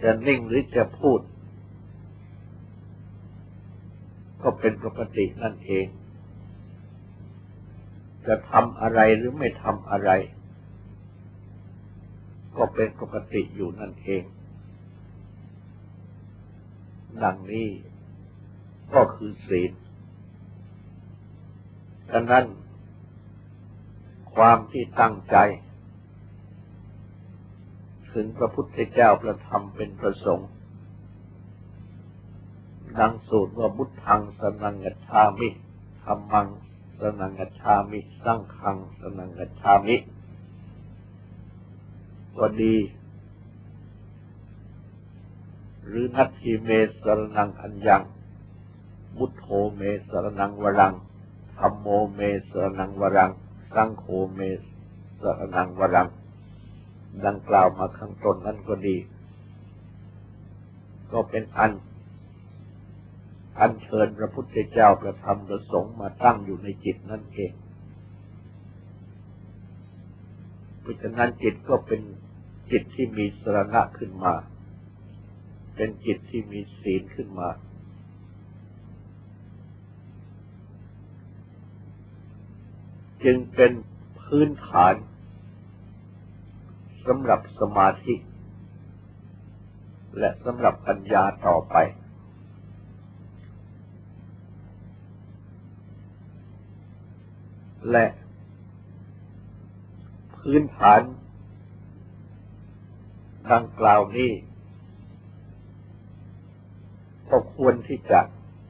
จะนิ่งหรือจะพูดก็เป็นปกตินั่นเองจะทำอะไรหรือไม่ทำอะไรก็เป็นปกติอยู่นั่นเองดังนี้ก็คือศีลฉะนั้นความที่ตั้งใจถึงพระพุทธเจ้าประธรรมเป็นประสงค์ดังสูตรว่าพุทธังสรณังคัจฉามิธัมมังสรณังคัจฉามิสังฆังสรณังคัจฉามิก็ดีหรือนัตถิเมสรณังอัญญังพุทโธเมสรณังวรังธัมโมเมสรณังวรังสังโฆเมสรณังวรังดังกล่าวมาข้างต้นนั้นก็ดีก็เป็นอัญเชิญพระพุทธเจ้าประธรรมประสงค์มาตั้งอยู่ในจิตนั่นเองเพราะฉะนั้นจิตก็เป็นจิตที่มีสรณะขึ้นมาเป็นจิตที่มีศีลขึ้นมาจึงเป็นพื้นฐานสำหรับสมาธิและสำหรับปัญญาต่อไปและพื้นฐานดังกล่าวนี้ก็ควรที่จะ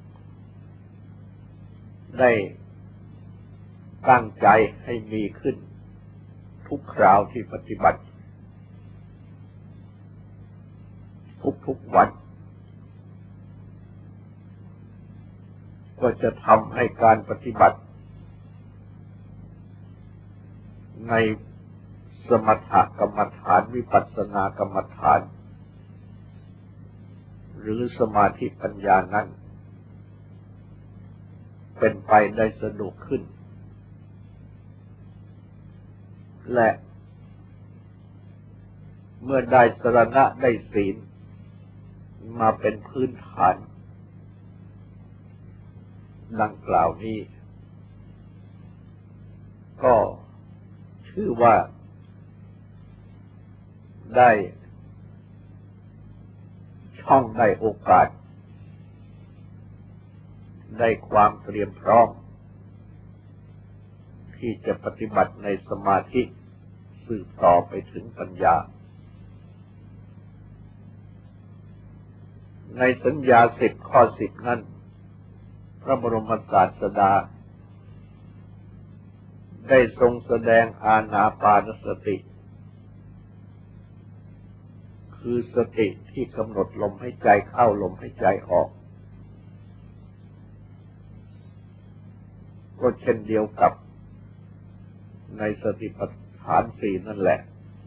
ได้ตั้งใจให้มีขึ้นทุกคราวที่ปฏิบัติทุกวันก็จะทำให้การปฏิบัติในสมถกรรมฐานวิปัสสนากรรมฐานหรือสมาธิปัญญานั้นเป็นไปได้สะดวกขึ้นและเมื่อได้สรณะได้ศีลมาเป็นพื้นฐานดังกล่าวนี้ก็ชื่อว่าได้ช่องได้โอกาสได้ความเตรียมพร้อมที่จะปฏิบัติในสมาธิสืบต่อไปถึงปัญญาในสัญญา10 ข้อ 10นั้นพระบรมศาสดาได้ทรงแสดงอานาปานสติคือสติที่กำหนดลมหายใจเข้าลมหายใจออกก็เช่นเดียวกับในสติปัฏฐาน4นั่นแหละ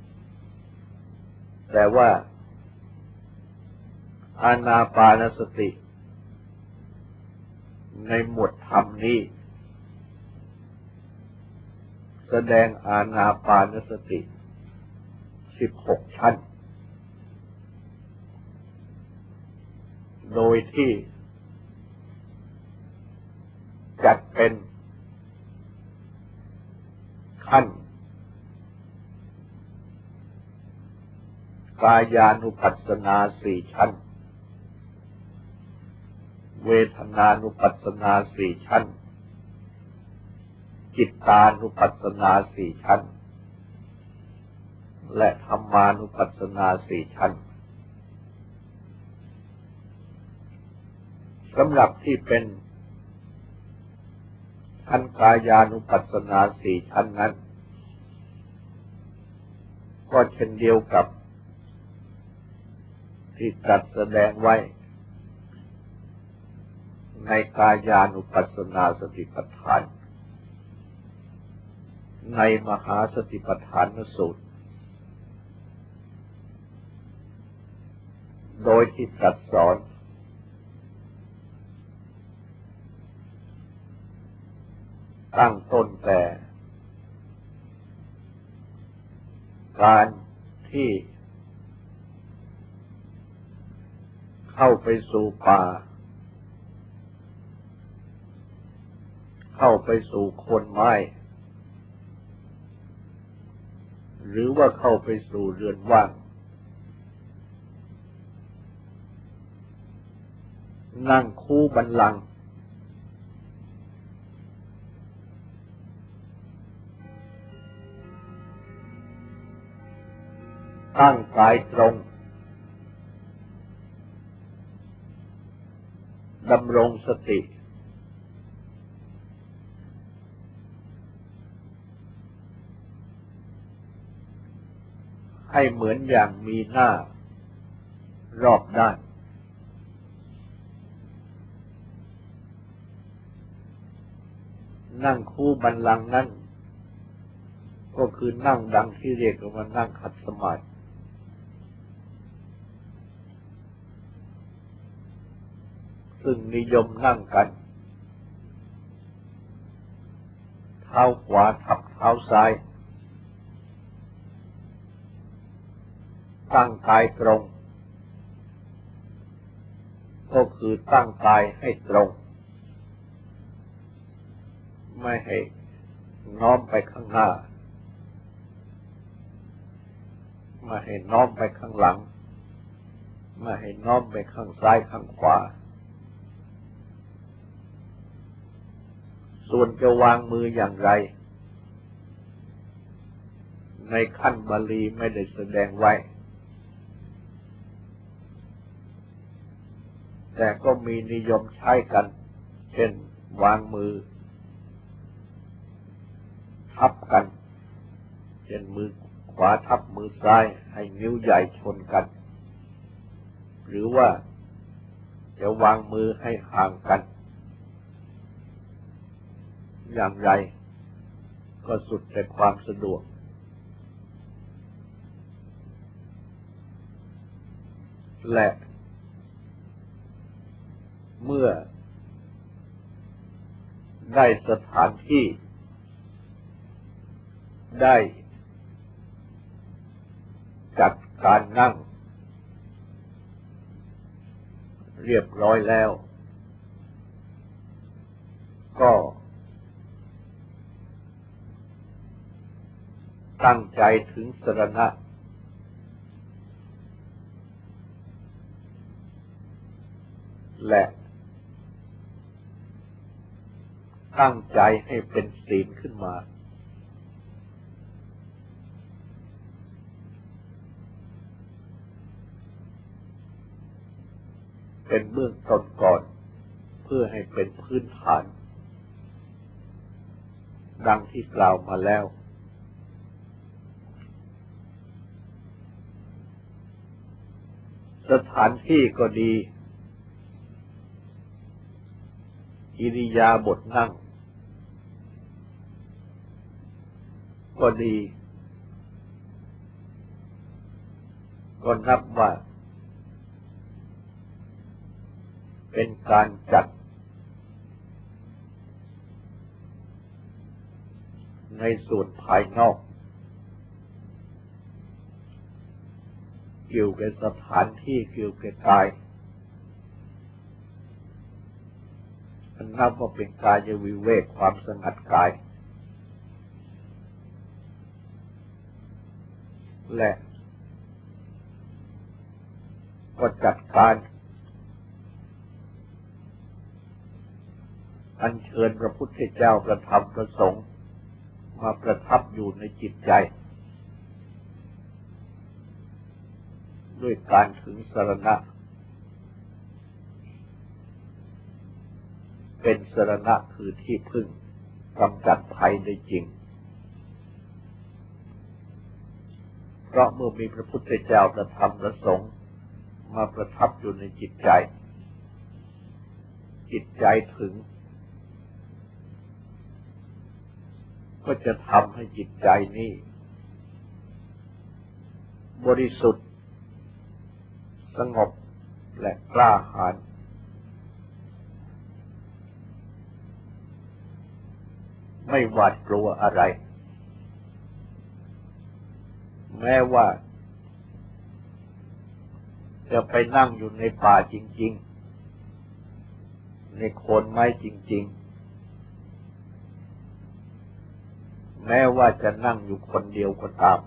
แต่ว่าอานาปานสติในหมวดธรรมนี้แสดงอานาปานสติ16 ชั้นโดยที่จัดเป็นขั้นกายานุปัสสนา4 ชั้นเวทนานุปัสสนา4 ชั้นจิตตานุปัสสนา4 ชั้นและธรรมานุปัสสนา4 ชั้นสำหรับที่เป็นขั้นกายานุปัสสนา4 ชั้นนั้นก็เช่นเดียวกับที่จัดแสดงไว้ในกายานุปัสสนาสติปัฏฐานในมหาสติปัฏฐานสูตรโดยที่ตรัสสอนตั้งต้นแต่การที่เข้าไปสู่ป่าเข้าไปสู่โคนไม้หรือว่าเข้าไปสู่เรือนว่างนั่งคู่บัลลังก์ตั้งกายตรงดำรงสติให้เหมือนอย่างมีหน้ารอบด้านนั่งคู่บัลลังก์นั้นก็คือนั่งดังที่เรียกว่านั่งขัดสมาธิซึ่งนิยมนั่งกันเท้าขวาทับเท้าซ้ายตั้งกายตรงก็คือตั้งกายให้ตรงไม่ให้น้อมไปข้างหน้าไม่ให้น้อมไปข้างหลังไม่ให้น้อมไปข้างซ้ายข้างขวาส่วนจะวางมืออย่างไรในขั้นบาลีไม่ได้แสดงไว้แต่ก็มีนิยมใช้กันเช่นวางมือทับกันเช่นมือขวาทับมือซ้ายให้นิ้วใหญ่ชนกันหรือว่าจะวางมือให้ห่างกันอย่างไรก็สุดแต่ความสะดวกและเมื่อได้สถานที่ได้จัดการนั่งเรียบร้อยแล้วก็ตั้งใจถึงสรณะและตั้งใจให้เป็นศีลขึ้นมาเป็นเบื้องต้นก่อนเพื่อให้เป็นพื้นฐานดังที่กล่าวมาแล้วสถานที่ก็ดีอิริยาบถนั่งก็ดีก็นับว่าเป็นการจัดในส่วนภายนอกเกี่ยวกับสถานที่เกี่ยวกับกายนับว่าเป็นกายวิเวกความสงัดกายและก็จัดการอัญเชิญพระพุทธเจ้าประธรรมประสงค์มาประทับอยู่ในจิตใจด้วยการถึงสรณะเป็นสรณะคือที่พึ่งกำจัดภัยได้จริงเพราะเมื่อมีพระพุทธเจ้าประธรรมประสงค์มาประทับอยู่ในจิตใจจิตใจถึงก็จะทำให้จิตใจนี้บริสุทธิ์สงบและกล้าหาญไม่หวาดกลัวอะไรแม้ว่าจจะไปนั่งอยู่ในป่าจริงๆในโคนไม้จริงๆแม้ว่าจะนั่งอยู่คนเดียวก็ตาม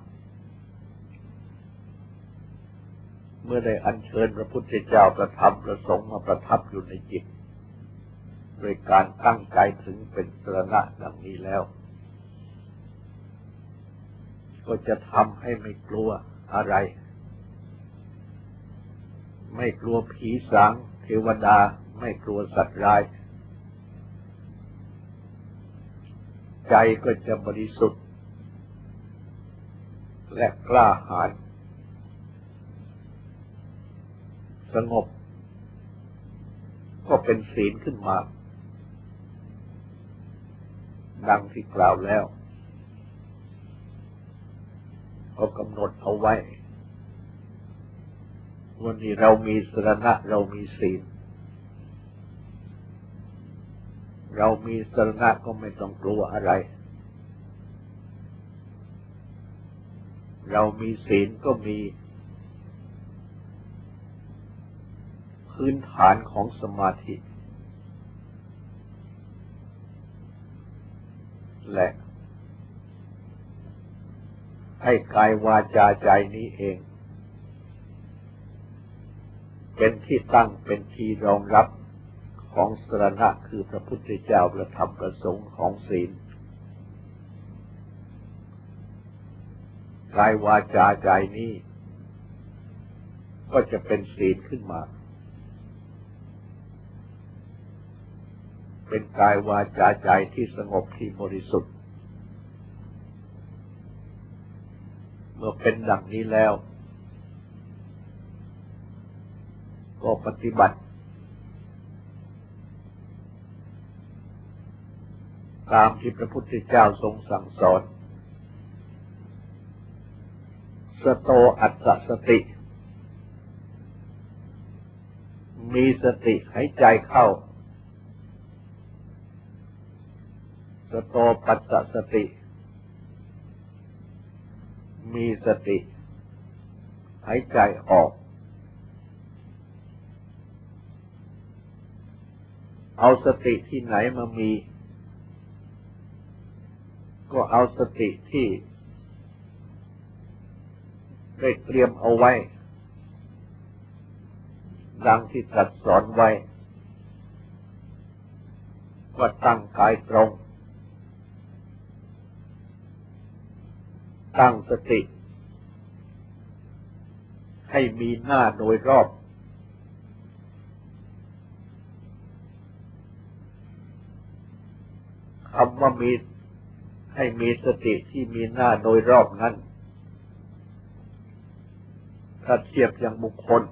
เมื่อได้อัญเชิญพระพุทธเจ้าประทับประสงค์มาประทับอยู่ในจิตโดยการตั้งใจถึงเป็นสรณะดังนี้แล้วก็จะทำให้ไม่กลัวอะไรไม่กลัวผีสางเทวดาไม่กลัวสัตว์ร้ายใจก็จะบริสุทธิ์และกล้าหาญสงบก็เป็นศีลขึ้นมาดังที่กล่าวแล้วก็กำหนดเอาไว้วันนี้เรามีสรณะเรามีศีลเรามีสรณะก็ไม่ต้องกลัวอะไรเรามีศีลก็มีพื้นฐานของสมาธิและให้กายวาจาใจนี้เองเป็นที่ตั้งเป็นที่รองรับของสรณะคือพระพุทธเจ้าพระธรรมพระสงฆ์ของศีลกายวาจาใจนี้ก็จะเป็นศีลขึ้นมาเป็นกายวาจาใจที่สงบที่บริสุทธิ์เมื่อเป็นดังนี้แล้วก็ปฏิบัติตามที่พระพุทธเจ้าทรงสั่งสอนสโตอัตตสติมีสติหายใจเข้าสโตปัสสสติมีสติหายใจออกเอาสติที่ไหนมามีก็เอาสติที่ได้เตรียมเอาไว้ดังที่ตรัสสอนไว้ว่าตั้งกายตรงตั้งสติให้มีหน้าโดยรอบคำว่ามีให้มีสติที่มีหน้าโดยรอบนั้นถ้าเทียบอย่างบุคคล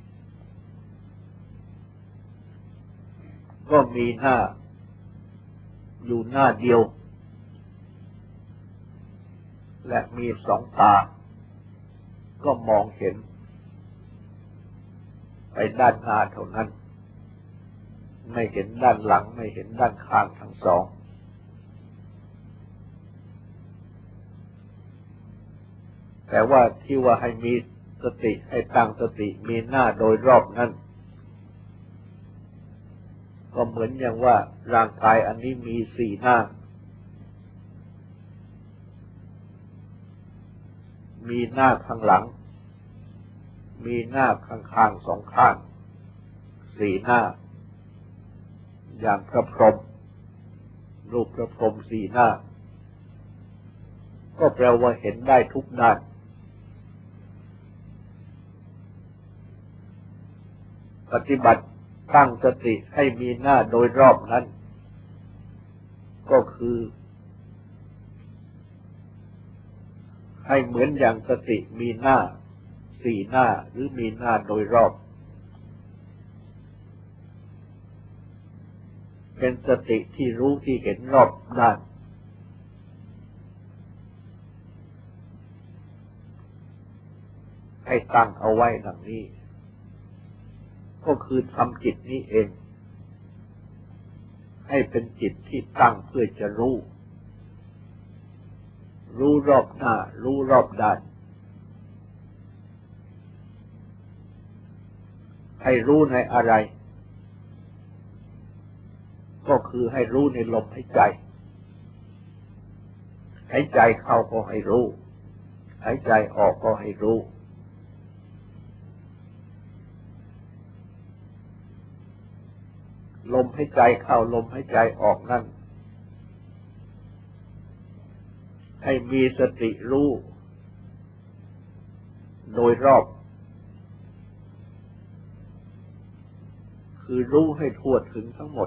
ก็มีหน้าอยู่หน้าเดียวและมีสองตาก็มองเห็นไปด้านหน้าเท่านั้นไม่เห็นด้านหลังไม่เห็นด้านข้างทั้งสองแต่ว่าที่ว่าให้มีสติให้ตั้งสติมีหน้าโดยรอบนั้นก็เหมือนอย่างว่าร่างกายอันนี้มีสี่หน้ามีหน้าข้างหลังมีหน้าข้างๆสองข้างสี่หน้าอย่างพระพรหมรูปพระพรหมสี่หน้าก็แปลว่าเห็นได้ทุกด้านปฏิบัติตั้งสติให้มีหน้าโดยรอบนั้นก็คือให้เหมือนอย่างสติมีหน้าสี่หน้าหรือมีหน้าโดยรอบเป็นสติที่รู้ที่เห็นรอบด้านให้ตั้งเอาไว้ดังนี้ก็คือทำจิตนี้เองให้เป็นจิตที่ตั้งเพื่อจะรู้รอบหน้ารู้รอบด้านให้รู้ในอะไรก็คือให้รู้ในลมหายใจหายใจเข้าก็ให้รู้หายใจออกก็ให้รู้ลมหายใจเข้าลมหายใจออกนั่นให้มีสติรู้โดยรอบคือรู้ให้ทั่วถึงทั้งหมด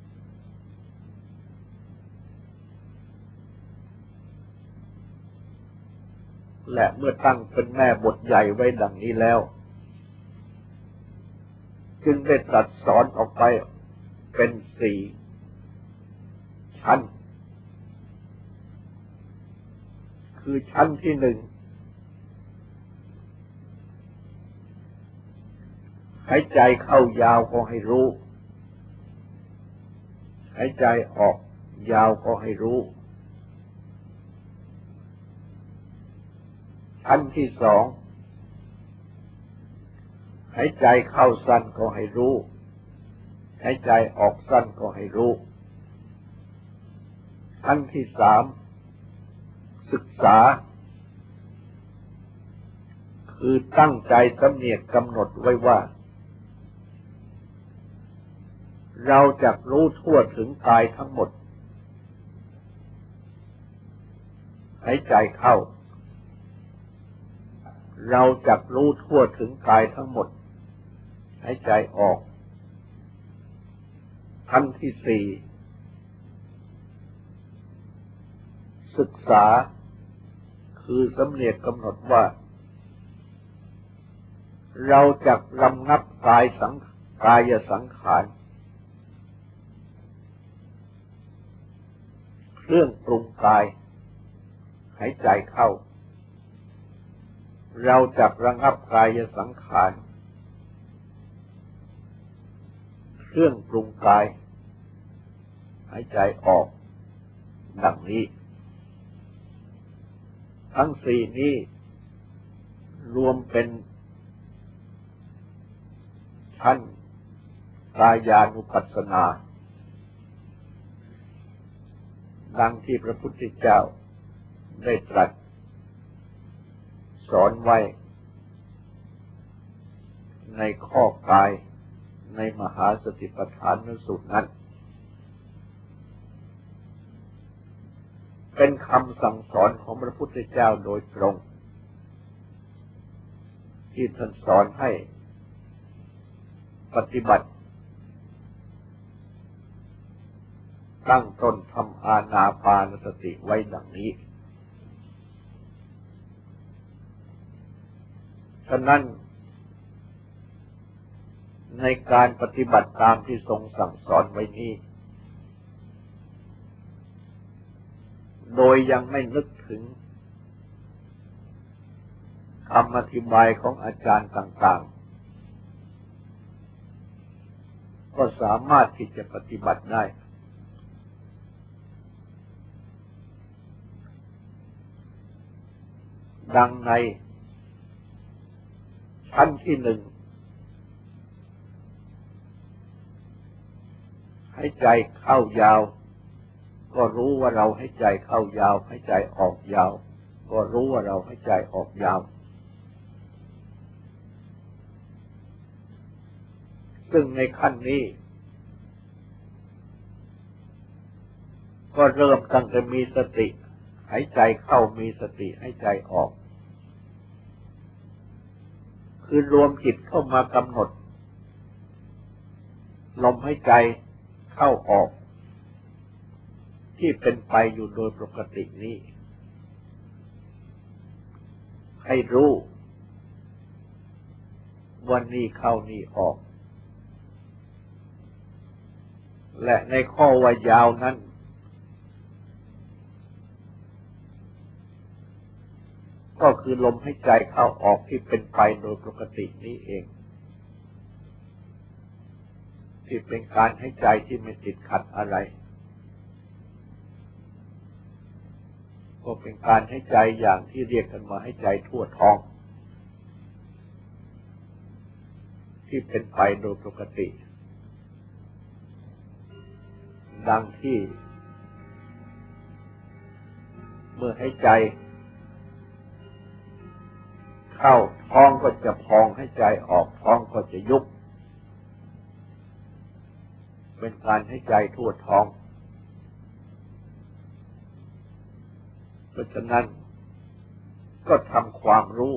และเมื่อตั้งเป็นแม่บทใหญ่ไว้ดังนี้แล้วจึงได้ตรัสสอนออกไปเป็น4 ชั้นคือชั้นที่ 1หายใจเข้ายาวก็ให้รู้หายใจออกยาวก็ให้รู้ชั้นที่ 2หายใจเข้าสั้นก็ให้รู้หายใจออกสั้นก็ให้รู้ชั้นที่ 3ศึกษาคือตั้งใจสำเนียกกำหนดไว้ว่าเราจักรู้ทั่วถึงกายทั้งหมดหายใจเข้าเราจักรู้ทั่วถึงกายทั้งหมดหายใจออกขั้นที่ 4ศึกษาคือสำเนียกกำหนดว่าเราจักรำงับกายสังขารเครื่องปรุงกายหายใจเข้าเราจักระงับกายสังขารเครื่องปรุงกายหายใจออกดังนี้ทั้ง4นี้รวมเป็นชั้นกายานุปัสสนาดังที่พระพุทธเจ้าได้ตรัสสอนไว้ในข้อกายในมหาสติปัฏฐานสูตรนั้นเป็นคำสั่งสอนของพระพุทธเจ้าโดยตรงที่ท่านสอนให้ปฏิบัติตั้งต้นทำอานาปานสติไว้ดังนี้ฉะนั้นในการปฏิบัติตามที่ทรงสั่งสอนไว้นี้โดยยังไม่นึกถึงคำอธิบายของอาจารย์ต่างๆก็สามารถที่จะปฏิบัติได้ดังในชั้นที่ 1หายใจเข้ายาวก็รู้ว่าเราหายใจเข้ายาวหายใจออกยาวก็รู้ว่าเราหายใจออกยาวซึ่งในขั้นนี้ก็เริ่มตั้งแต่มีสติหายใจเข้ามีสติหายใจออกคือรวมจิตเข้ามากำหนดลมหายใจเข้าออกที่เป็นไปอยู่โดยปกตินี้ให้รู้วันนี้เข้านี้ออกและในข้อว่ายาวนั้นก็คือลมหายใจเข้าออกที่เป็นไปโดยปกตินี้เองที่เป็นการหายใจที่ไม่ติดขัดอะไรก็เป็นการหายใจอย่างที่เรียกกันว่าหายใจทั่วท้องที่เป็นไปโดยปกติดังที่เมื่อให้ใจเข้าท้องก็จะพองให้ใจออกท้องก็จะยุบเป็นการให้ใจทั่วท้องเพราะฉะนั้นก็ทำความรู้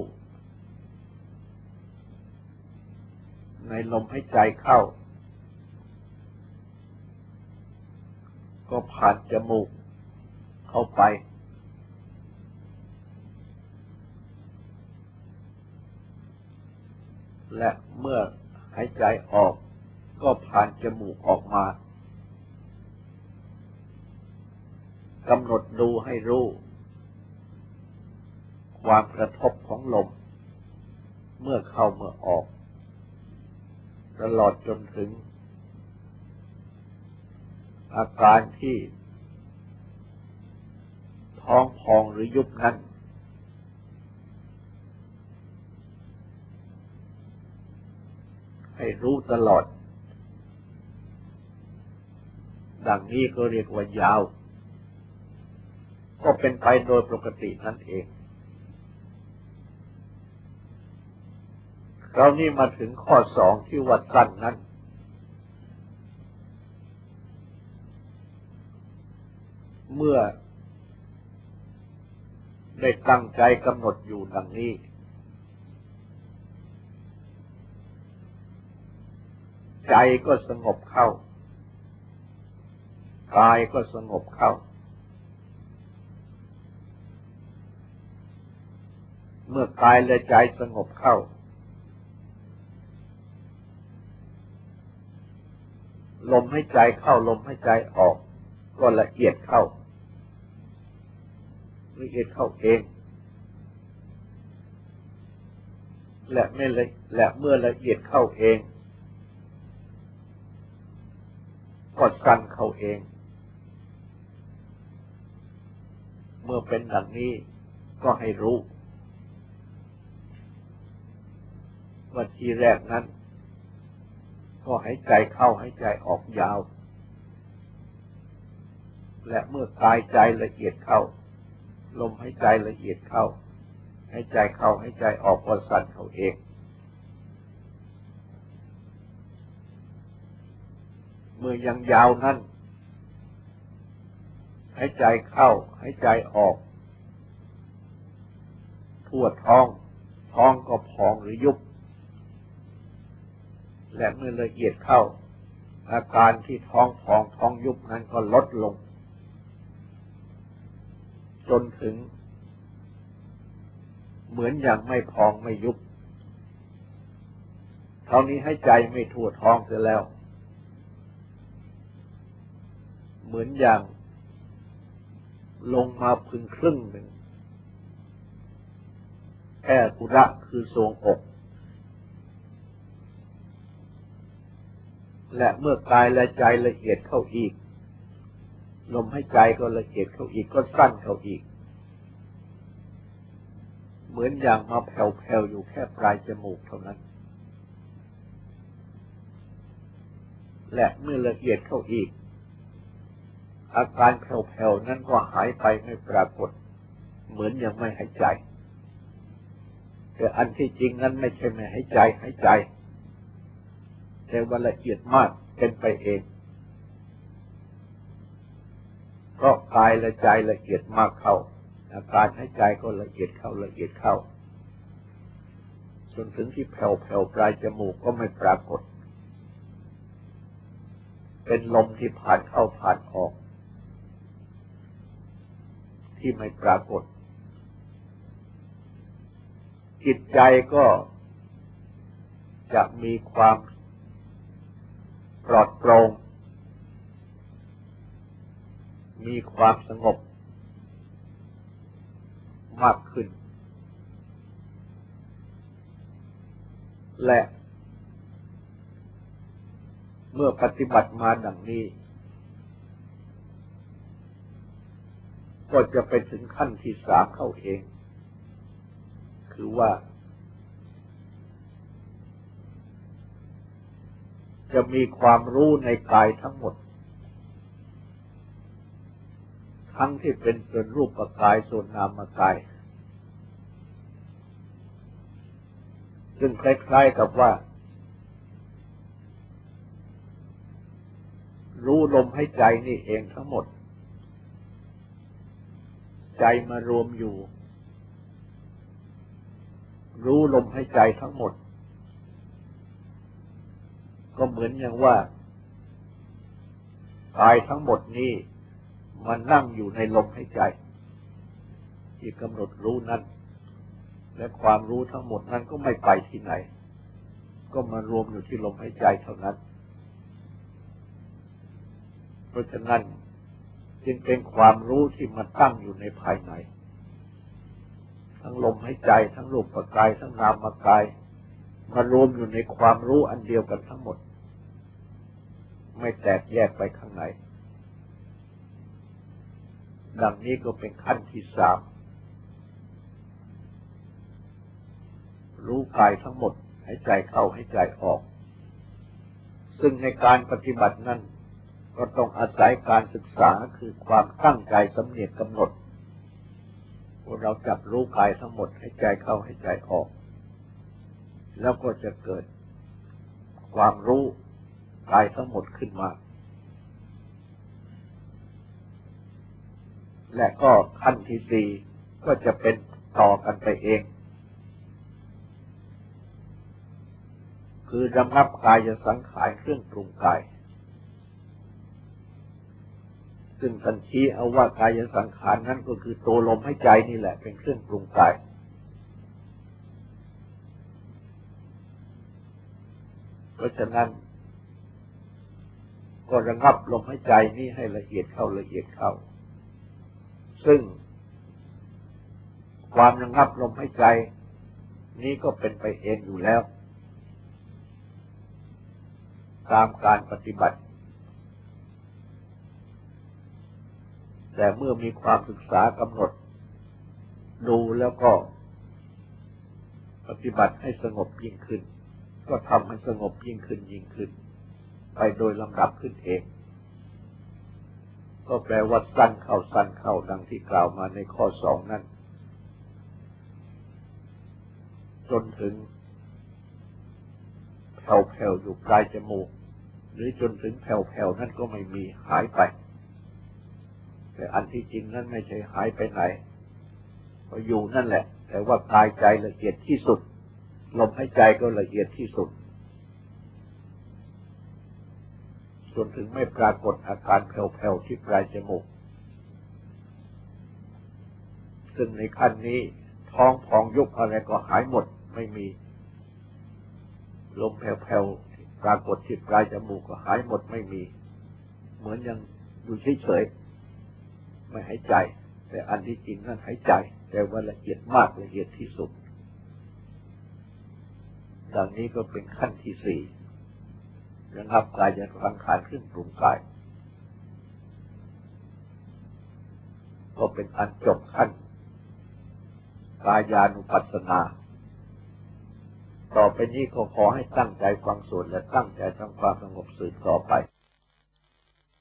ในลมให้ใจเข้าก็ผ่านจมูกเข้าไปและเมื่อหายใจออกก็ผ่านจมูกออกมากำหนดดูให้รู้ความกระทบของลมเมื่อเข้าเมื่อออกตลอดจนถึงอาการที่ท้องพองหรือยุบนั้นให้รู้ตลอดดังนี้ก็เรียกว่ายาวก็เป็นไปโดยปกตินั่นเองเรานี่มาถึงข้อสองที่ว่าสั้นนั้นเมื่อได้ตั้งใจกำหนดอยู่ดังนี้ใจก็สงบเข้ากายก็สงบเข้าเมื่อกายและใจสงบเข้าลมให้ใจเข้าลมให้ใจออกก็ละเอียดเข้าละเอียดเข้าเองและเมื่อละเอียดเข้าเองก็สั้นเข้าเองเมื่อเป็นดังนี้ก็ให้รู้ว่าทีแรกนั้นก็หายใจเข้าหายใจออกยาวและเมื่อกายใจละเอียดเข้าลมหายใจละเอียดเข้าหายใจเข้าหายใจออกก็สั้นเข้าเองเมื่อยังยาวนั้นหายใจเข้าหายใจออกทั่วท้องท้องก็พองหรือยุบและเมื่อละเอียดเข้าอาการที่ท้องพองท้องยุบนั้นก็ลดลงจนถึงเหมือนอย่างไม่พองไม่ยุบเท่านี้ให้ใจไม่ทั่วท้องเสียแล้วเหมือนอย่างลงมาพึงครึ่งหนึ่งแค่กุระคือทรวงอกและเมื่อกายและใจละเอียดเข้าอีกลมให้ใจก็ละเอียดเข้าอีกก็สั้นเข้าอีกเหมือนอย่างมาแผ่วๆอยู่แค่ปลายจมูกเท่านั้นและเมื่อละเอียดเข้าอีกอาการแผ่วๆนั้นก็หายไปไม่ปรากฏเหมือนยังไม่หายใจแต่อันที่จริงนั้นไม่ใช่ไม่หายใจแต่ว่าละเอียดมากเป็นไปเองเพราะกายและใจละเอียดมากเข้าอาการหายใจก็ละเอียดเข้าละเอียดเข้าจนถึงที่แผ่วๆปลายจมูกก็ไม่ปรากฏเป็นลมที่ผ่านเข้าผ่านออกที่ไม่ปรากฏจิตใจก็จะมีความปลอดโปร่งมีความสงบมากขึ้นและเมื่อปฏิบัติมาดังนี้ก็จะไปถึงขั้นที่สามเข้าเองคือว่าจะมีความรู้ในกายทั้งหมดทั้งที่เป็นส่วนรูปกายส่วนนามกายซึ่งคล้ายๆกับว่ารู้ลมให้ใจนี่เองทั้งหมดใจมารวมอยู่รู้ลมให้ใจทั้งหมดก็เหมือนอย่างว่ากายทั้งหมดนี้มันนั่งอยู่ในลมให้ใจที่กำหนดรู้นั้นและความรู้ทั้งหมดนั้นก็ไม่ไปที่ไหนก็มารวมอยู่ที่ลมหายใจเท่านั้นเพราะฉะนั้นจึงเป็นความรู้ที่มันตั้งอยู่ในภายในทั้งลมหายใจทั้งรูปกายทั้งนามกายมารวมอยู่ในความรู้อันเดียวกันทั้งหมดไม่แตกแยกไปข้างในดังนี้ก็เป็นขั้นที่สามรู้กายทั้งหมดหายใจเข้าหายใจออกซึ่งในการปฏิบัตินั้นก็ต้องอาศัยการศึกษาคือความตั้งใจสำเนียกกำหนดว่าเราจับรู้กายทั้งหมดหายใจเข้าหายใจออกแล้วก็จะเกิดความรู้กายทั้งหมดขึ้นมาและก็ขั้นที่สี่ก็จะเป็นต่อกันไปเองคือระงับกายสังขารเครื่องปรุงกายซึ่งท่านชี้เอาว่ากายสังขารนั้นก็คือตัวลมหายใจนี่แหละเป็นเครื่องปรุงกายเพราะฉะนั้นก็ระงับลมหายใจนี้ให้ละเอียดเข้าละเอียดเข้าซึ่งความระงับลมหายใจนี้ก็เป็นไปเองอยู่แล้วตามการปฏิบัติแต่เมื่อมีความศึกษากำหนดดูแล้วก็ปฏิบัติให้สงบยิ่งขึ้นก็ทำให้สงบยิ่งขึ้นไปโดยลำดับขึ้นเองก็แปลว่าสั้นเข้าดังที่กล่าวมาในข้อสองนั้นจนถึงแผ่วๆอยู่ปลายจมูกหรือจนถึงแผ่วๆนั่นก็ไม่มีหายไปแต่อันที่จริงนั้นไม่ใช่หายไปไหนก็อยู่นั่นแหละแต่ว่ากายใจละเอียดที่สุดลมหายใจก็ละเอียดที่สุดจนถึงไม่ปรากฏอาการแผ่วๆที่ปลายจมูกซึ่งในขั้นนี้ท้องพองยุบอะไรก็หายหมดไม่มีลมแผ่วๆปรากฏที่ปลายจมูกก็หายหมดไม่มีเหมือนยังอยู่เฉยๆไม่หายใจแต่อันที่จริงนั้นหายใจแต่ว่าละเอียดมากละเอียดที่สุดดังนี้ก็เป็นขั้นที่สี่ระงับกายสังขารเครื่องปรุงกายก็เป็นอันจบขั้นกายานุปัสสนาต่อไปนี้ขอให้ตั้งใจฟังสวดและตั้งใจทำความสงบสืบต่อไป